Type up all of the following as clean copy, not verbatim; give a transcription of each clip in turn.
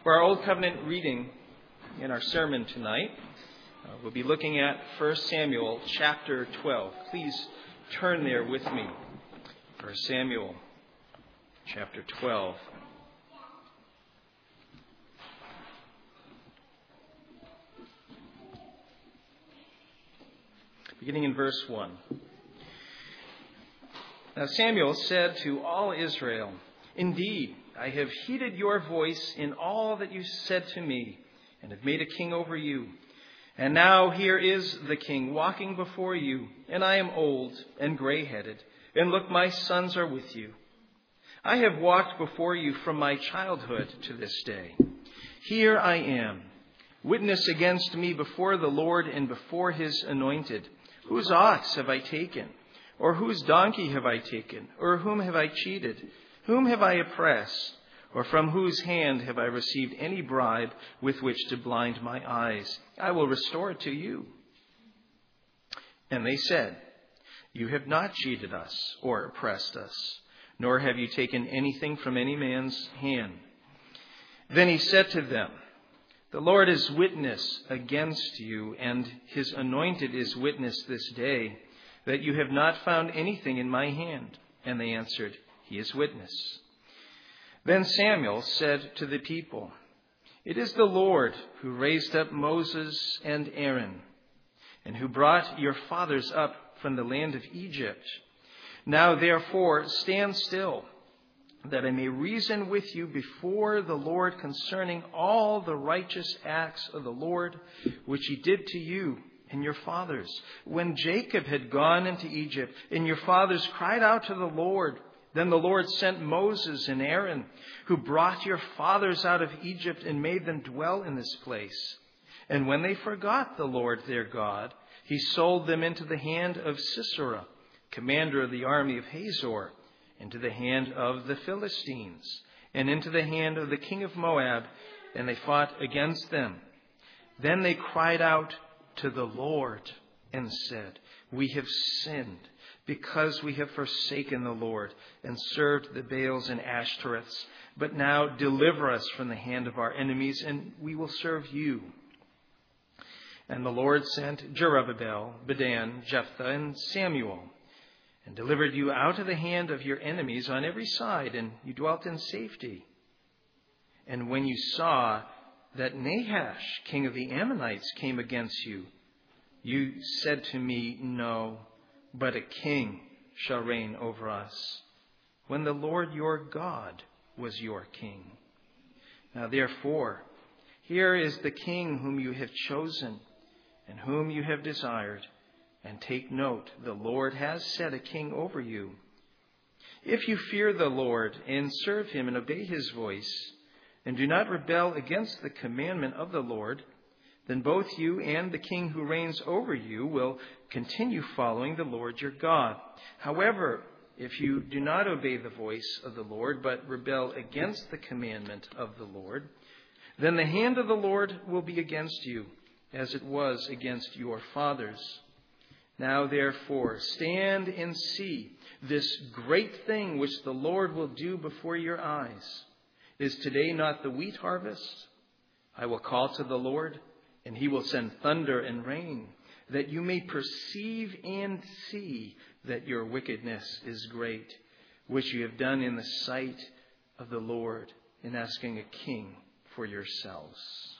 For our Old Covenant reading in our sermon tonight, we'll be looking at 1 Samuel chapter 12. Please turn there with me. 1 Samuel chapter 12. Beginning in verse 1. Now Samuel said to all Israel, "Indeed, I have heeded your voice in all that you said to me, and have made a king over you. And now here is the king walking before you, and I am old and gray-headed, and look, my sons are with you. I have walked before you from my childhood to this day. Here I am, witness against me before the Lord and before his anointed. Whose ox have I taken? Or whose donkey have I taken? Or whom have I cheated? Whom have I oppressed? Or from whose hand have I received any bribe with which to blind my eyes? I will restore it to you." And they said, "You have not cheated us or oppressed us, nor have you taken anything from any man's hand." Then he said to them, "The Lord is witness against you, and his anointed is witness this day, that you have not found anything in my hand." And they answered, "He is witness." Then Samuel said to the people, "It is the Lord who raised up Moses and Aaron, and who brought your fathers up from the land of Egypt. Now therefore stand still, that I may reason with you before the Lord concerning all the righteous acts of the Lord, which he did to you and your fathers, when Jacob had gone into Egypt, and your fathers cried out to the Lord. Then the Lord sent Moses and Aaron, who brought your fathers out of Egypt and made them dwell in this place. And when they forgot the Lord their God, he sold them into the hand of Sisera, commander of the army of Hazor, into the hand of the Philistines, and into the hand of the king of Moab, and they fought against them. Then they cried out to the Lord and said, "We have sinned, because we have forsaken the Lord and served the Baals and Ashtoreths. But now deliver us from the hand of our enemies, and we will serve you." And the Lord sent Jerubbaal, Bedan, Jephthah, and Samuel, and delivered you out of the hand of your enemies on every side, and you dwelt in safety. And when you saw that Nahash, king of the Ammonites, came against you, you said to me, "No, but a king shall reign over us," when the Lord your God was your king. Now therefore, here is the king whom you have chosen and whom you have desired. And take note, the Lord has set a king over you. If you fear the Lord and serve him and obey his voice, and do not rebel against the commandment of the Lord, then both you and the king who reigns over you will continue following the Lord your God. However, if you do not obey the voice of the Lord, but rebel against the commandment of the Lord, then the hand of the Lord will be against you, as it was against your fathers. Now therefore, stand and see this great thing which the Lord will do before your eyes. Is today not the wheat harvest? I will call to the Lord, and he will send thunder and rain, that you may perceive and see that your wickedness is great, which you have done in the sight of the Lord, in asking a king for yourselves."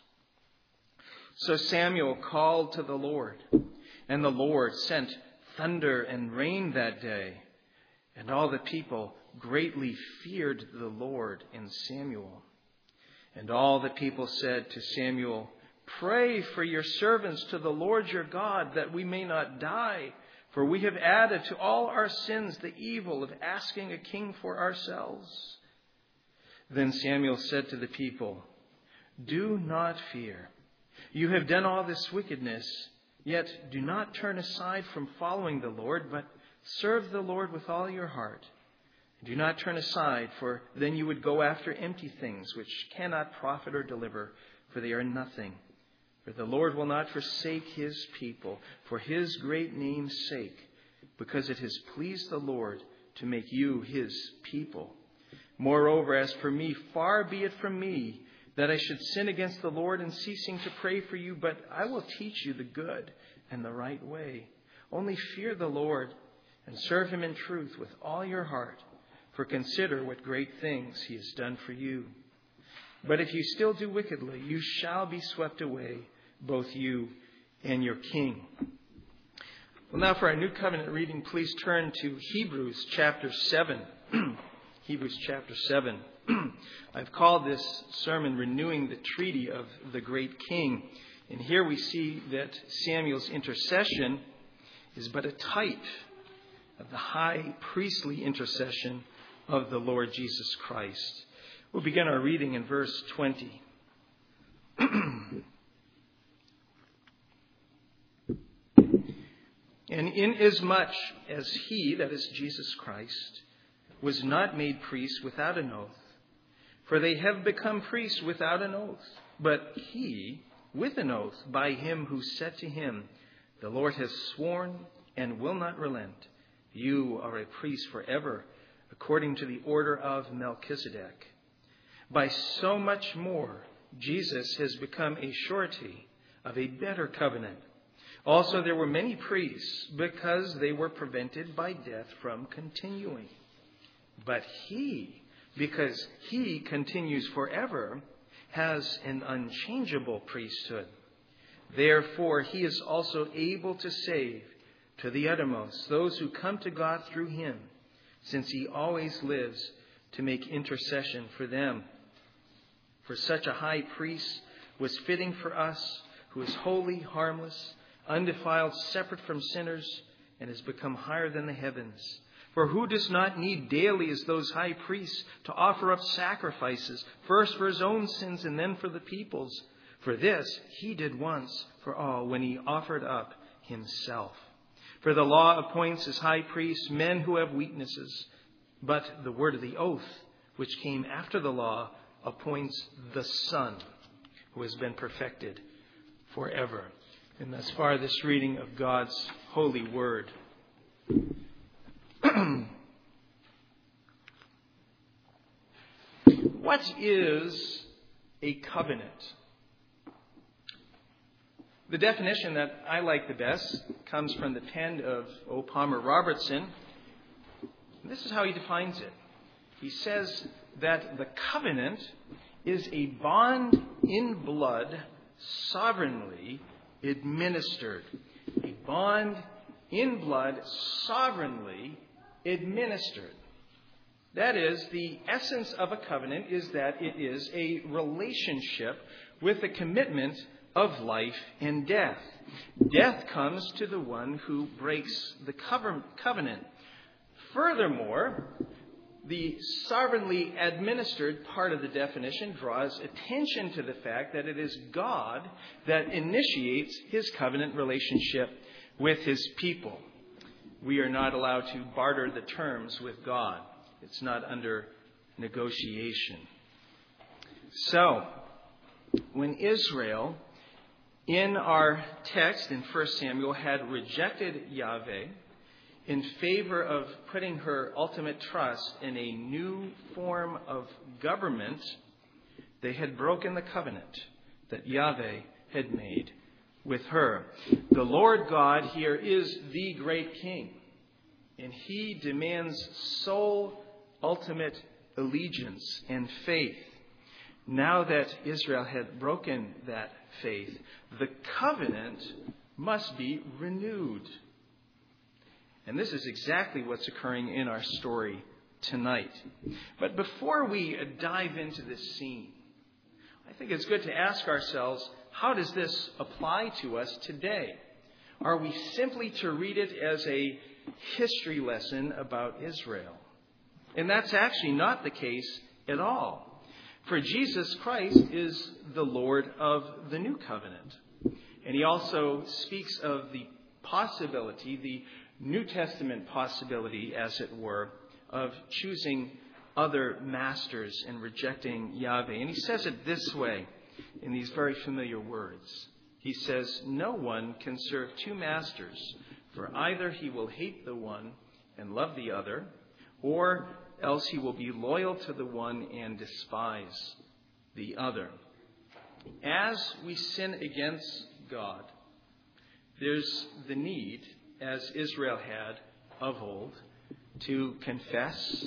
So Samuel called to the Lord, and the Lord sent thunder and rain that day, and all the people greatly feared the Lord and Samuel. And all the people said to Samuel, "Pray for your servants to the Lord your God, that we may not die, for we have added to all our sins the evil of asking a king for ourselves." Then Samuel said to the people, "Do not fear. You have done all this wickedness, yet do not turn aside from following the Lord, but serve the Lord with all your heart. Do not turn aside, for then you would go after empty things which cannot profit or deliver, for they are nothing. For the Lord will not forsake his people for his great name's sake, because it has pleased the Lord to make you his people. Moreover, as for me, far be it from me that I should sin against the Lord in ceasing to pray for you, but I will teach you the good and the right way. Only fear the Lord and serve him in truth with all your heart, for consider what great things he has done for you. But if you still do wickedly, you shall be swept away, both you and your king." Well, now for our New Covenant reading, please turn to Hebrews chapter 7. Hebrews chapter 7. I've called this sermon Renewing the Treaty of the Great King. And here we see that Samuel's intercession is but a type of the high priestly intercession of the Lord Jesus Christ. We'll begin our reading in verse 20. "And inasmuch as he," that is Jesus Christ, "was not made priest without an oath, for they have become priests without an oath, but he with an oath by him who said to him, 'The Lord has sworn and will not relent. You are a priest forever, according to the order of Melchizedek.' By so much more, Jesus has become a surety of a better covenant. Also, there were many priests because they were prevented by death from continuing. But he, because he continues forever, has an unchangeable priesthood. Therefore, he is also able to save to the uttermost those who come to God through him, since he always lives to make intercession for them. For such a high priest was fitting for us, who is holy, harmless, undefiled, separate from sinners, and has become higher than the heavens. For who does not need daily as those high priests to offer up sacrifices, first for his own sins and then for the people's? For this he did once for all when he offered up himself. For the law appoints as high priests men who have weaknesses, but the word of the oath, which came after the law, appoints the Son, who has been perfected forever." And thus far, this reading of God's holy word. What is a covenant? The definition that I like the best comes from the pen of O. Palmer Robertson. This is how he defines it. He says that the covenant is a bond in blood sovereignly administered. A bond in blood sovereignly administered. That is, the essence of a covenant is that it is a relationship with a commitment of life and death. Death comes to the one who breaks the covenant. Furthermore, the sovereignly administered part of the definition draws attention to the fact that it is God that initiates his covenant relationship with his people. We are not allowed to barter the terms with God. It's not under negotiation. So, when Israel, in our text in 1 Samuel, had rejected Yahweh in favor of putting her ultimate trust in a new form of government, they had broken the covenant that Yahweh had made with her. The Lord God here is the great King, and he demands sole ultimate allegiance and faith. Now that Israel had broken that faith, the covenant must be renewed. And this is exactly what's occurring in our story tonight. But before we dive into this scene, I think it's good to ask ourselves, how does this apply to us today? Are we simply to read it as a history lesson about Israel? And that's actually not the case at all. For Jesus Christ is the Lord of the new covenant. And he also speaks of the possibility, the New Testament possibility, as it were, of choosing other masters and rejecting Yahweh. And he says it this way in these very familiar words. He says, "No one can serve two masters, for either he will hate the one and love the other, or else he will be loyal to the one and despise the other." as we sin against God, there's the need, as Israel had of old, to confess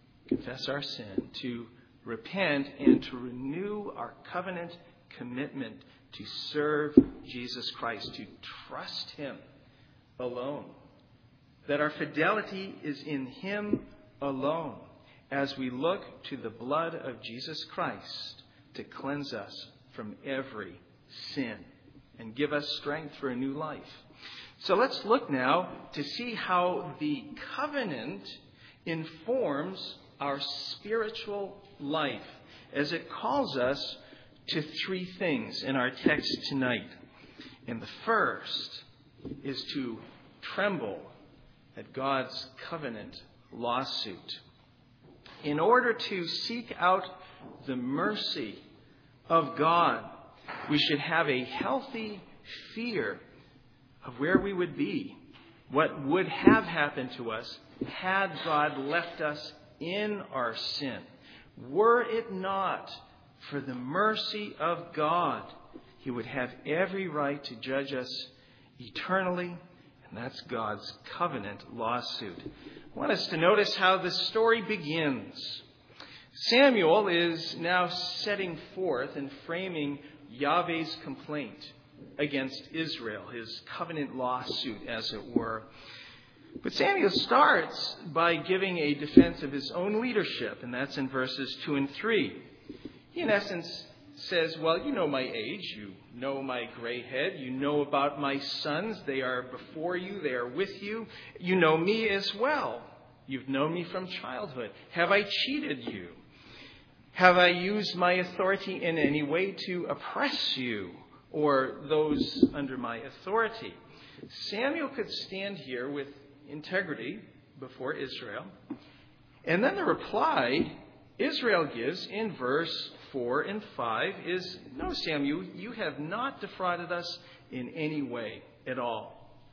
our sin, to repent, and to renew our covenant commitment to serve Jesus Christ, to trust Him alone. That our fidelity is in Him alone as we look to the blood of Jesus Christ to cleanse us from every sin and give us strength for a new life. So let's look now to see how the covenant informs our spiritual life as it calls us to three things in our text tonight. And the first is to tremble at God's covenant lawsuit. In order to seek out the mercy of God, we should have a healthy fear of where we would be, what would have happened to us had God left us in our sin. Were it not for the mercy of God, He would have every right to judge us eternally, and that's God's covenant lawsuit. I want us to notice how the story begins. Samuel is now setting forth and framing Yahweh's complaint against Israel, his covenant lawsuit, as it were. But Samuel starts by giving a defense of his own leadership, and that's in verses 2 and 3. He, in essence, says, well, you know my age, you know my gray head, you know about my sons, they are before you, they are with you, you know me as well. You've known me from childhood. Have I cheated you? Have I used my authority in any way to oppress you or those under my authority? Samuel could stand here with integrity before Israel. And then the reply Israel gives in verse 4 and 5 is, no, Samuel, you have not defrauded us in any way at all.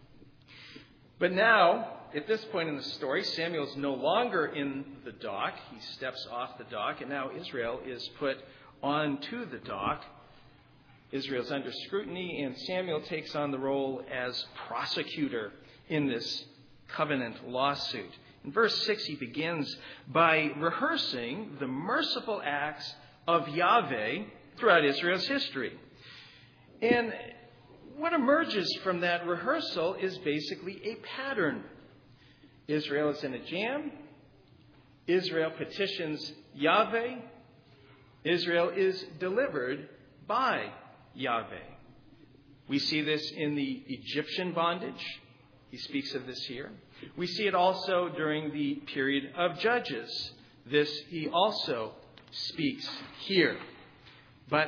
But now, at this point in the story, Samuel's no longer in the dock. He steps off the dock, and now Israel is put onto the dock. Israel's under scrutiny, and Samuel takes on the role as prosecutor in this covenant lawsuit. In verse 6, he begins by rehearsing the merciful acts of Yahweh throughout Israel's history. And what emerges from that rehearsal is basically a pattern. Israel is in a jam. Israel petitions Yahweh. Israel is delivered by Yahweh. We see this in the Egyptian bondage. He speaks of this here. We see it also during the period of Judges. This he also speaks here. But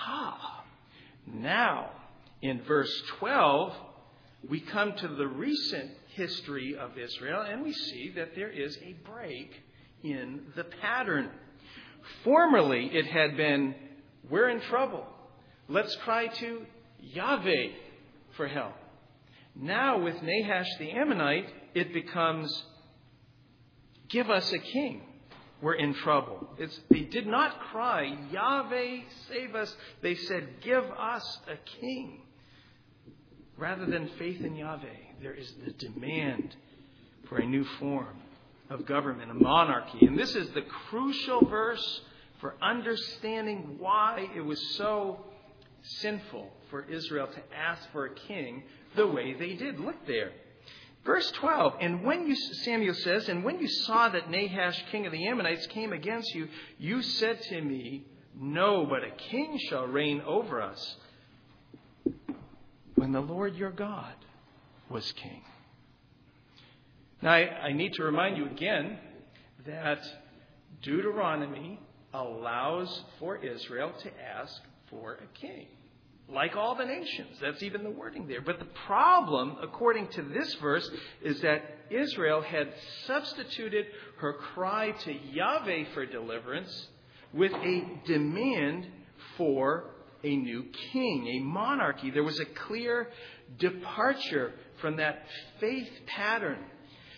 now in verse 12, we come to the recent history of Israel, and we see that there is a break in the pattern. Formerly, it had been, we're in trouble. Let's cry to Yahweh for help. Now, with Nahash the Ammonite, it becomes, give us a king. We're in trouble. They did not cry, Yahweh, save us. They said, give us a king. Rather than faith in Yahweh, there is the demand for a new form of government, a monarchy. And this is the crucial verse for understanding why it was so sinful for Israel to ask for a king the way they did. Look there. Verse 12, Samuel says, and when you saw that Nahash, king of the Ammonites, came against you, you said to me, no, but a king shall reign over us, when the Lord your God was king. Now, I need to remind you again that Deuteronomy allows for Israel to ask for a king. Like all the nations. That's even the wording there. But the problem, according to this verse, is that Israel had substituted her cry to Yahweh for deliverance with a demand for a new king, a monarchy. There was a clear departure from that faith pattern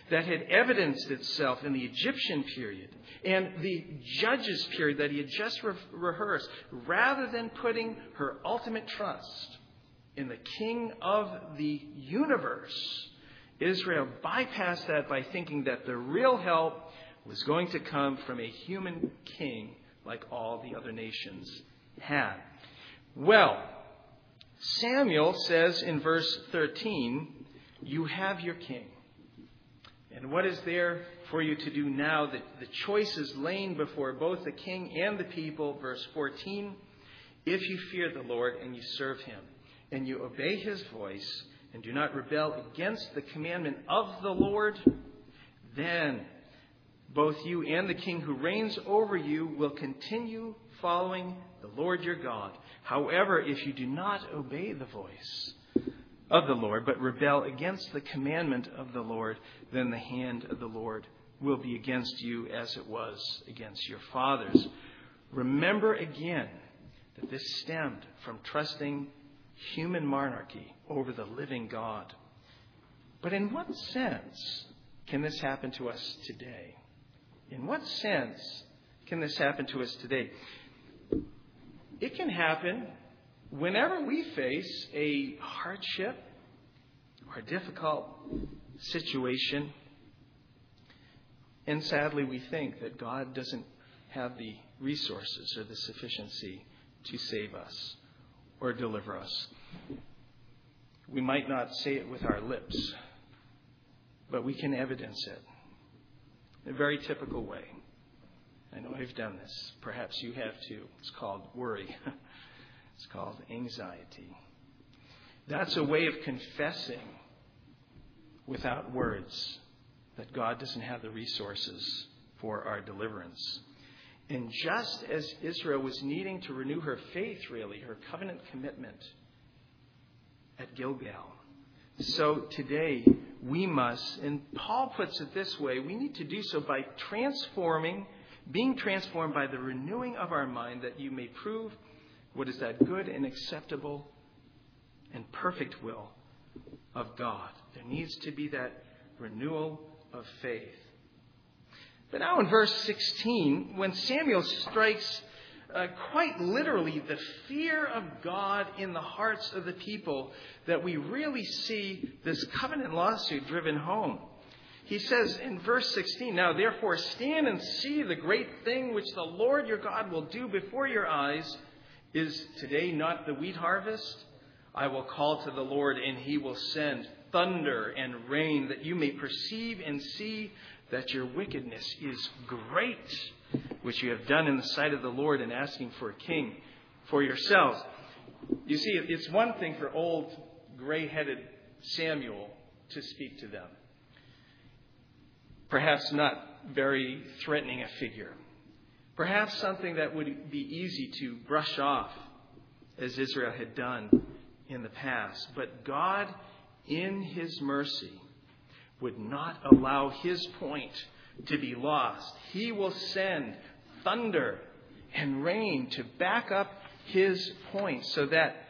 that had evidenced itself in the Egyptian period and the Judges period that he had just rehearsed, rather than putting her ultimate trust in the King of the universe, Israel bypassed that by thinking that the real help was going to come from a human king like all the other nations had. Well, Samuel says in verse 13, "You have your king. And what is there for you to do now that the choice is laying before both the king and the people?" Verse 14, "If you fear the Lord and you serve him, and you obey his voice, and do not rebel against the commandment of the Lord, then both you and the king who reigns over you will continue following the Lord your God. However, if you do not obey the voice of the Lord, but rebel against the commandment of the Lord, then the hand of the Lord will be against you as it was against your fathers." Remember again that this stemmed from trusting human monarchy over the living God. But in what sense can this happen to us today? In what sense can this happen to us today? It can happen whenever we face a hardship or a difficult situation, and sadly we think that God doesn't have the resources or the sufficiency to save us or deliver us. We might not say it with our lips, but we can evidence it in a very typical way. I know I've done this. Perhaps you have too. It's called worry. It's called anxiety. That's a way of confessing without words that God doesn't have the resources for our deliverance. And just as Israel was needing to renew her faith, really, her covenant commitment at Gilgal, so today we must, and Paul puts it this way, we need to do so by being transformed by the renewing of our mind, that you may prove what is that good and acceptable and perfect will of God. There needs to be that renewal of faith. But now in verse 16, when Samuel strikes quite literally the fear of God in the hearts of the people, that we really see this covenant lawsuit driven home. He says in verse 16, "Now therefore stand and see the great thing which the Lord your God will do before your eyes. Is today not the wheat harvest? I will call to the Lord, and he will send thunder and rain, that you may perceive and see that your wickedness is great, which you have done in the sight of the Lord in asking for a king for yourselves." You see, it's one thing for old, gray-headed Samuel to speak to them. Perhaps not very threatening a figure. Perhaps something that would be easy to brush off, as Israel had done in the past. But God, in his mercy, would not allow his point to be lost. He will send thunder and rain to back up his point, so that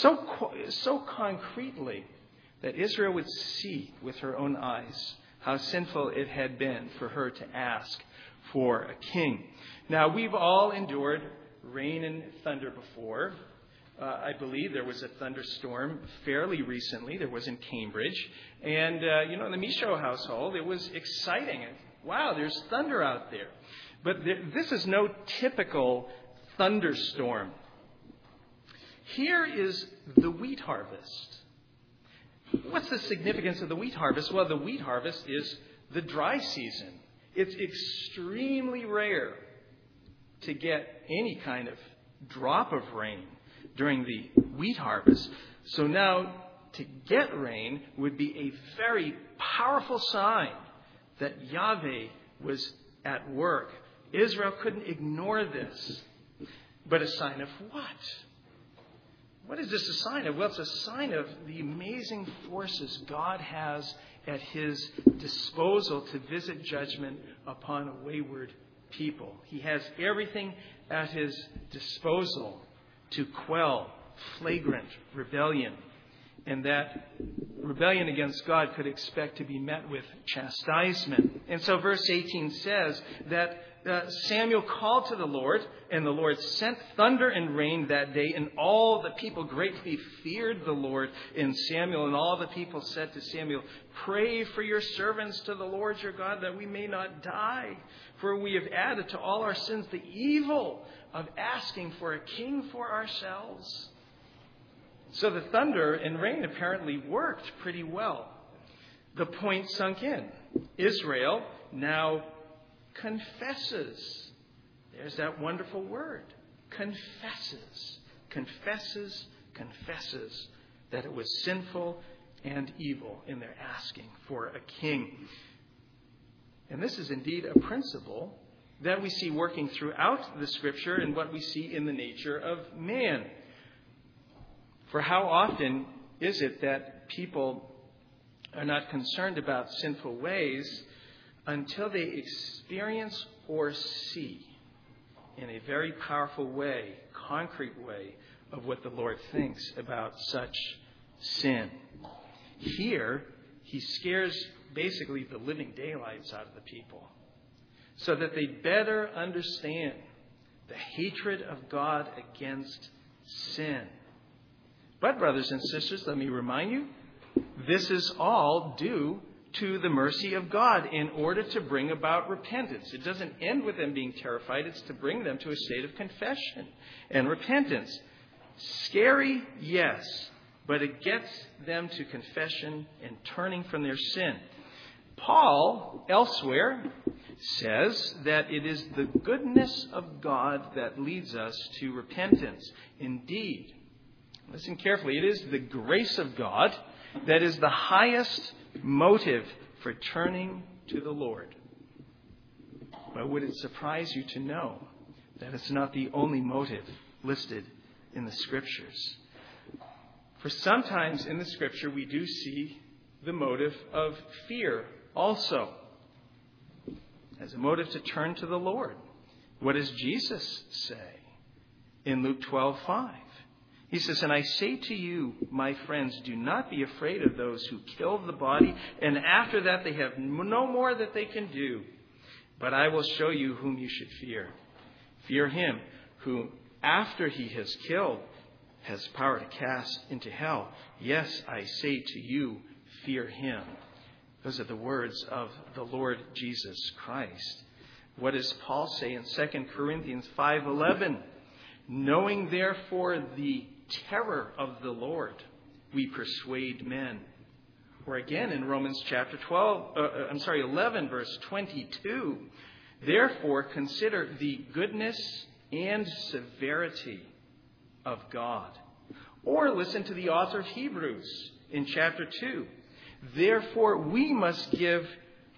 so concretely that Israel would see with her own eyes how sinful it had been for her to ask for a king. Now, we've all endured rain and thunder before. I believe there was a thunderstorm fairly recently. There was in Cambridge. And, in the Michaud household, it was exciting. Wow, there's thunder out there. But this is no typical thunderstorm. Here is the wheat harvest. What's the significance of the wheat harvest? Well, the wheat harvest is the dry season. It's extremely rare to get any kind of drop of rain during the wheat harvest. So now to get rain would be a very powerful sign that Yahweh was at work. Israel couldn't ignore this. But a sign of what? What is this a sign of? Well, it's a sign of the amazing forces God has at his disposal to visit judgment upon a wayward people. He has everything at his disposal to quell flagrant rebellion and that rebellion against God could expect to be met with chastisement. And so verse 18 says that Samuel called to the Lord, and the Lord sent thunder and rain that day, and all the people greatly feared the Lord in Samuel. And all the people said to Samuel, "Pray for your servants to the Lord your God, that we may not die. For we have added to all our sins the evil of asking for a king for ourselves." So the thunder and rain apparently worked pretty well. The point sunk in. Israel now confesses. There's that wonderful word. Confesses. Confesses that it was sinful and evil in their asking for a king. And this is indeed a principle that we see working throughout the Scripture and what we see in the nature of man. For how often is it that people are not concerned about sinful ways until they experience or see in a very powerful way, concrete way, of what the Lord thinks about such sin. Here, he scares basically the living daylights out of the people so that they better understand the hatred of God against sin. But, brothers and sisters, let me remind you, this is all due to the mercy of God in order to bring about repentance. It doesn't end with them being terrified. It's to bring them to a state of confession and repentance. Scary, yes, but it gets them to confession and turning from their sin. Paul, elsewhere, says that it is the goodness of God that leads us to repentance. Indeed, listen carefully, it is the grace of God that is the highest motive for turning to the Lord. But would it surprise you to know that it's not the only motive listed in the Scriptures? For sometimes in the Scripture we do see the motive of fear also as a motive to turn to the Lord. What does Jesus say in Luke 12:5? He says, "And I say to you, my friends, do not be afraid of those who kill the body, and after that they have no more that they can do. But I will show you whom you should fear. Fear him who, after he has killed, has power to cast into hell. Yes, I say to you, fear him." Those are the words of the Lord Jesus Christ. What does Paul say in 2 Corinthians 5:11? "Knowing therefore the terror of the Lord, we persuade men." Or again in Romans chapter 11, verse 22. "Therefore consider the goodness and severity of God." Or listen to the author of Hebrews in chapter 2. "Therefore we must give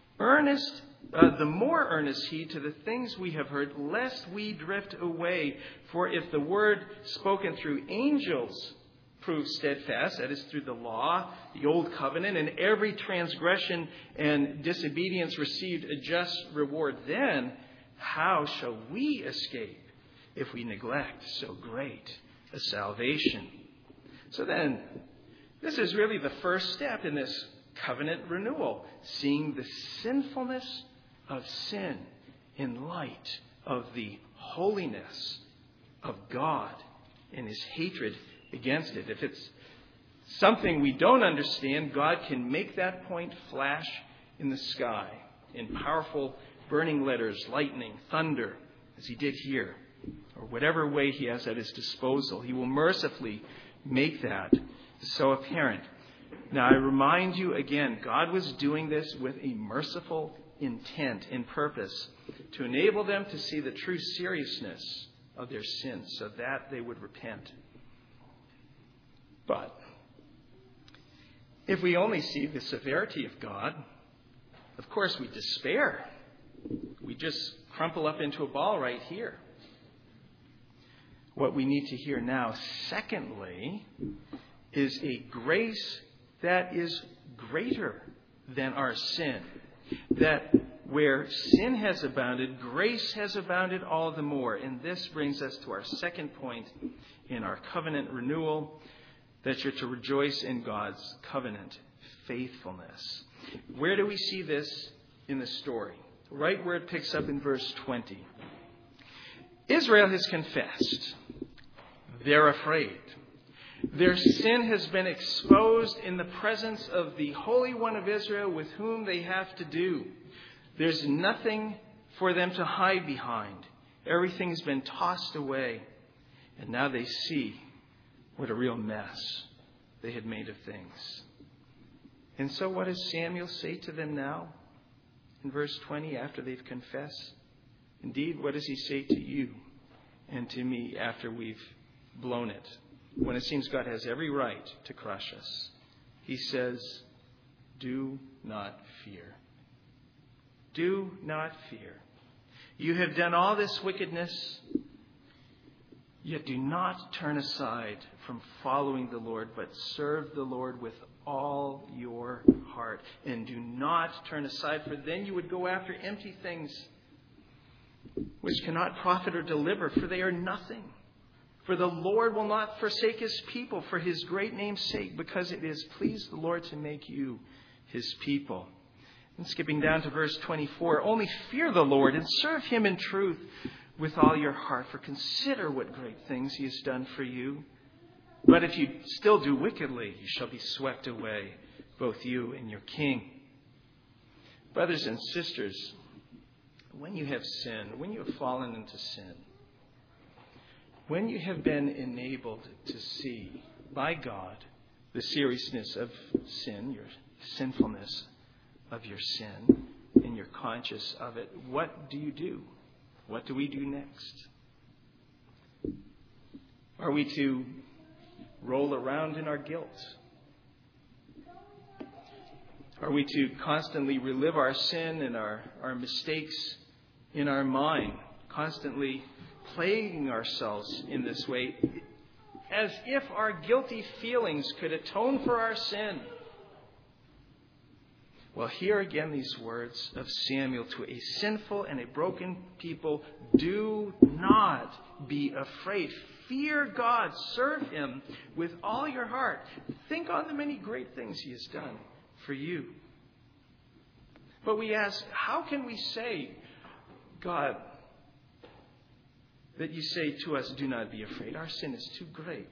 the more earnest heed to the things we have heard, lest we drift away. For if the word spoken through angels proves steadfast, that is through the law, the old covenant, and every transgression and disobedience received a just reward, then how shall we escape if we neglect so great a salvation?" So then, this is really the first step in this covenant renewal, seeing the sinfulness of sin in light of the holiness of God and his hatred against it. If it's something we don't understand, God can make that point flash in the sky in powerful burning letters, lightning, thunder, as he did here, or whatever way he has at his disposal. He will mercifully make that so apparent. Now, I remind you again, God was doing this with a merciful intent and purpose to enable them to see the true seriousness of their sins so that they would repent. But if we only see the severity of God, of course we despair. We just crumple up into a ball right here. What we need to hear now, secondly, is a grace that is greater than our sin. That where sin has abounded, grace has abounded all the more. And this brings us to our second point in our covenant renewal. that you're to rejoice in God's covenant faithfulness. Where do we see this in the story? Right where it picks up in verse 20. Israel has confessed. They're afraid. Their sin has been exposed in the presence of the Holy One of Israel with whom they have to do. There's nothing for them to hide behind. Everything's been tossed away. And now they see what a real mess they had made of things. And so what does Samuel say to them now? In verse 20, after they've confessed? Indeed, what does he say to you and to me after we've blown it? When it seems God has every right to crush us. He says, do not fear. Do not fear. You have done all this wickedness, yet do not turn aside from following the Lord, but serve the Lord with all your heart. And do not turn aside, for then you would go after empty things which cannot profit or deliver, for they are nothing. For the Lord will not forsake his people for his great name's sake, because it has pleased the Lord to make you his people. And skipping down to verse 24, only fear the Lord and serve him in truth with all your heart, for consider what great things he has done for you. But if you still do wickedly, you shall be swept away, both you and your king. Brothers and sisters, when you have sinned, when you have fallen into sin, when you have been enabled to see by God the seriousness of sin, your sinfulness of your sin, and you're conscious of it, what do you do? What do we do next? Are we to roll around in our guilt? Are we to constantly relive our sin and our mistakes in our mind, constantly plaguing ourselves in this way, as if our guilty feelings could atone for our sin? Well, hear again these words of Samuel to a sinful and a broken people. Do not be afraid. Fear God. Serve him with all your heart. Think on the many great things he has done for you. But we ask, how can we say, God, that you say to us, do not be afraid? Our sin is too great.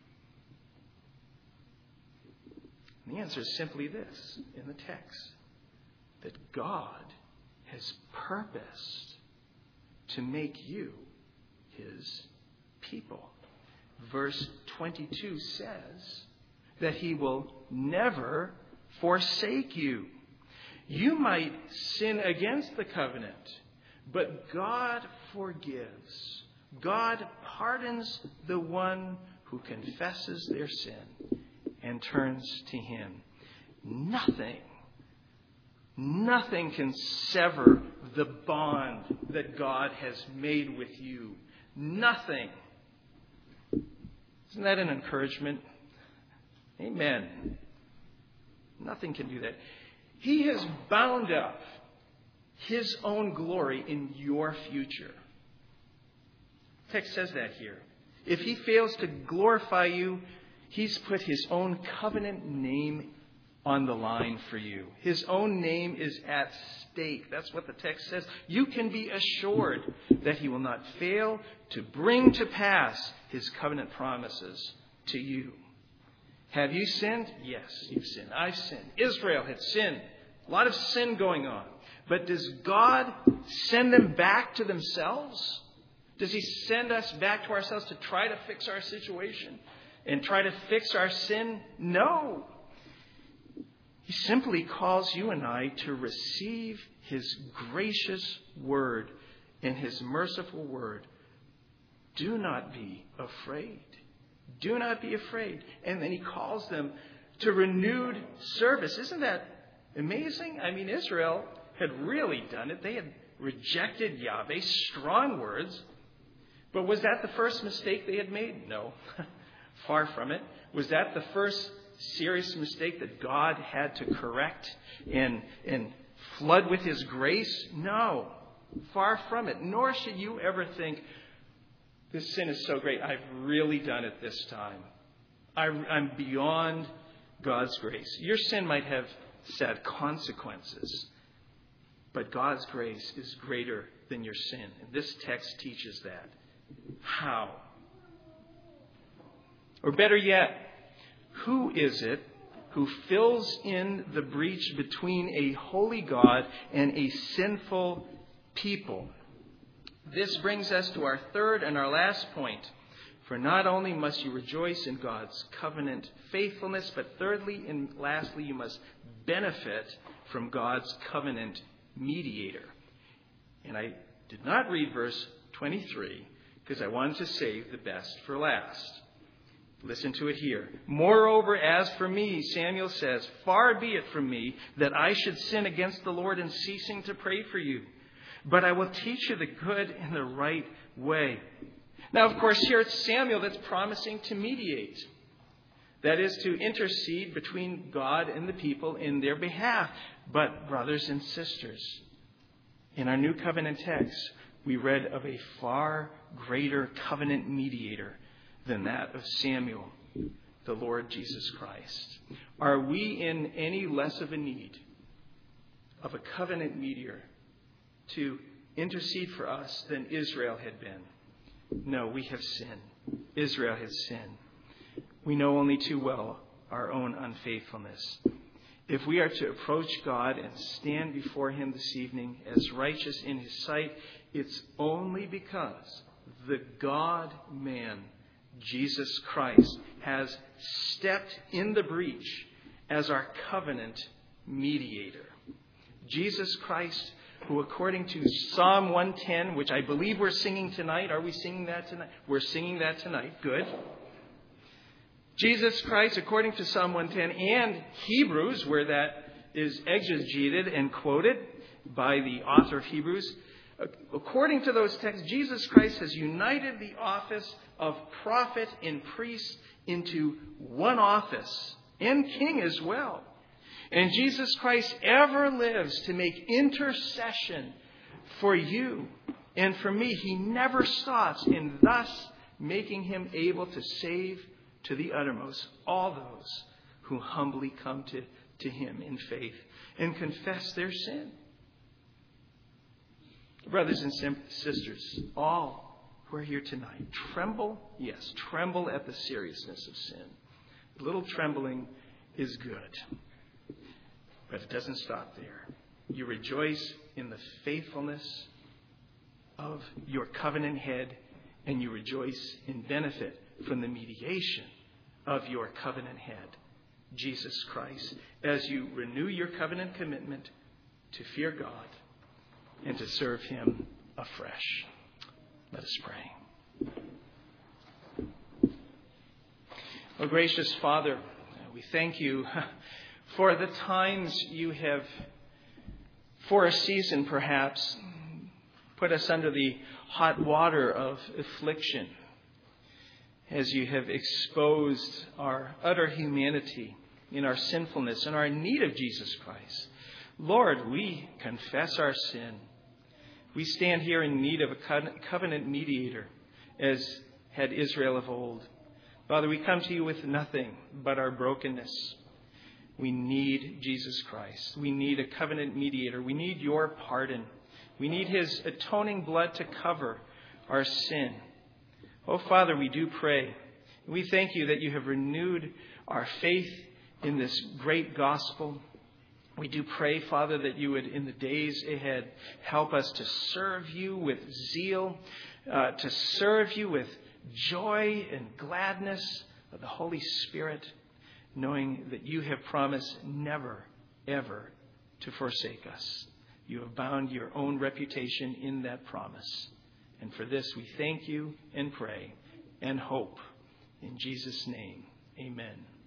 And the answer is simply this in the text, that God has purposed to make you his people. Verse 22 says that he will never forsake you. You might sin against the covenant, but God forgives. God pardons the one who confesses their sin and turns to him. Nothing can sever the bond that God has made with you. Nothing. Isn't that an encouragement? Amen. Nothing can do that. He has bound up his own glory in your future. The text says that here. If he fails to glorify you, he's put his own covenant name on the line for you. His own name is at stake. That's what the text says. You can be assured that he will not fail to bring to pass his covenant promises to you. Have you sinned? Yes, you've sinned. I've sinned. Israel had sinned. A lot of sin going on. But does God send them back to themselves? Does he send us back to ourselves to try to fix our situation and try to fix our sin? No. He simply calls you and I to receive his gracious word and his merciful word. Do not be afraid. Do not be afraid. And then he calls them to renewed service. Isn't that amazing? I mean, Israel had really done it. They had rejected Yahweh, strong words. But was that the first mistake they had made? No, far from it. Was that the first serious mistake that God had to correct and flood with his grace? No, far from it. Nor should you ever think, this sin is so great, I've really done it this time. I'm beyond God's grace. Your sin might have sad consequences, but God's grace is greater than your sin. And this text teaches that. How? Or better yet, who is it who fills in the breach between a holy God and a sinful people? This brings us to our third and our last point. For not only must you rejoice in God's covenant faithfulness, but thirdly and lastly, you must benefit from God's covenant mediator. And I did not read verse 23 because I wanted to save the best for last. Listen to it here. Moreover, as for me, Samuel says, far be it from me that I should sin against the Lord in ceasing to pray for you. But I will teach you the good and the right way. Now, of course, here it's Samuel that's promising to mediate. That is, to intercede between God and the people in their behalf. But, brothers and sisters, in our New Covenant text, we read of a far greater covenant mediator than that of Samuel, the Lord Jesus Christ. Are we in any less of a need of a covenant mediator to intercede for us than Israel had been? No, we have sinned. Israel has sinned. We know only too well our own unfaithfulness. If we are to approach God and stand before Him this evening as righteous in His sight, it's only because the God-man, Jesus Christ, has stepped in the breach as our covenant mediator. Jesus Christ, who according to Psalm 110, which I believe we're singing tonight. Are we singing that tonight? We're singing that tonight. Good. Jesus Christ, according to Psalm 110 and Hebrews, where that is exegeted and quoted by the author of Hebrews, according to those texts, Jesus Christ has united the office of prophet and priest into one office, and king as well. And Jesus Christ ever lives to make intercession for you and for me. He never stops in thus making Him able to save to the uttermost all those who humbly come to Him in faith and confess their sin. Brothers and sisters, all who are here tonight, tremble, yes, tremble at the seriousness of sin. A little trembling is good. But it doesn't stop there. You rejoice in the faithfulness of your covenant head, and you rejoice in benefit from the mediation of your covenant head, Jesus Christ, as you renew your covenant commitment to fear God and to serve Him afresh. Let us pray. Oh, gracious Father, we thank You for the times You have, for a season perhaps, put us under the hot water of affliction, as You have exposed our utter humanity in our sinfulness and our need of Jesus Christ. Lord, we confess our sin. We stand here in need of a covenant mediator, as had Israel of old. Father, we come to You with nothing but our brokenness. We need Jesus Christ. We need a covenant mediator. We need Your pardon. We need His atoning blood to cover our sin. Oh, Father, we do pray. We thank You that You have renewed our faith in this great gospel. We do pray, Father, that You would, in the days ahead, help us to serve You with zeal, to serve You with joy and gladness of the Holy Spirit, knowing that You have promised never, ever to forsake us. You have bound Your own reputation in that promise. And for this we thank You and pray and hope. In Jesus' name, amen.